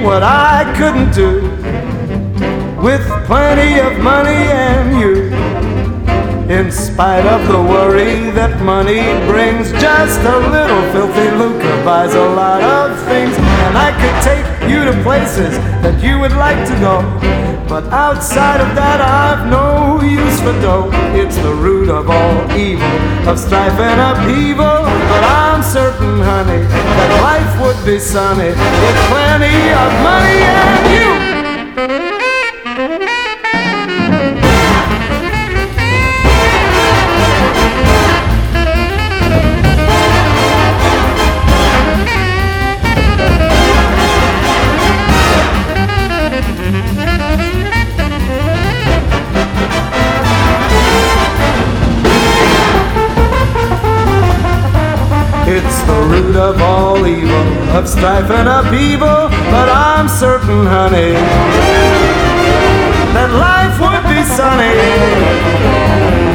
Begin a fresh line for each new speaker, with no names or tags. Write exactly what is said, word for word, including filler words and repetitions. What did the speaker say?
what I couldn't do with plenty of money and you. In spite of the worry that money brings, just a little filthy lucre buys a lot of things. And I could take you to places that you would like to go, but outside of that I've no use for dough. It's the root of all evil, of strife and upheaval. But I'm certain, honey, that life would be sunny with plenty of money and you. It's the root of all evil, of strife and upheaval. But I'm certain, honey, that life would be sunny